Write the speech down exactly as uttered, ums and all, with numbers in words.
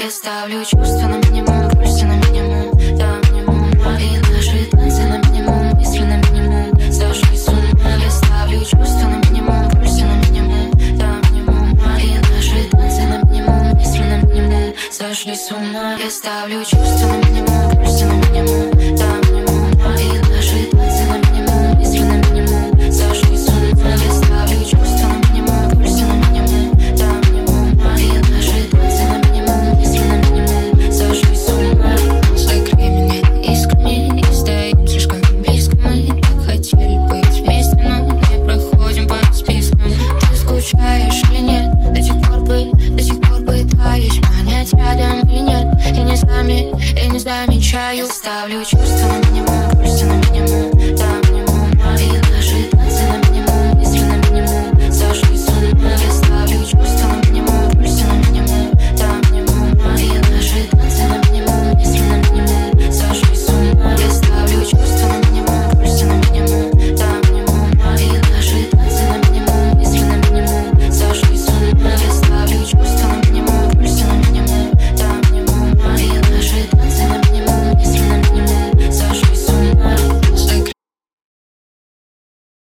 Я ставлю чувства на минимум, пульсы на минимум, да, минимум. И наши танцы на минимум, мысли на минимум, сошли с ума. Я ставлю чувства на минимум, пульсы на минимум, да, минимум. И наши танцы на минимум, мысли на минимум, сошли с ума. Я ставлю чувства на минимум, пульсы на минимум, да, минимум. И наши танцы на минимум, мысли на минимум, сошли с ума. Я ставлю чувства на минимум, пульсы на минимум, да, минимум. И наши танцы на минимум, мысли на минимум, сошли с ума. Закрой меня искрами и стоим слишком близко. Мы так хотели быть вместе, но не проходим по спискам. Ты скучаешь или нет? До сих пор бы, до сих пор пытаюсь понять, рядом или нет. И не сами, и не замечаю. Ставлю чувства на минимум.